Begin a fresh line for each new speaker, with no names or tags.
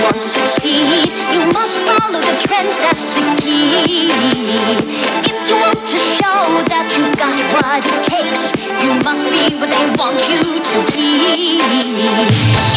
want to succeed, you must follow the trends, that's the key. If you want to show that you've got what it takes, you must be what they want you to be.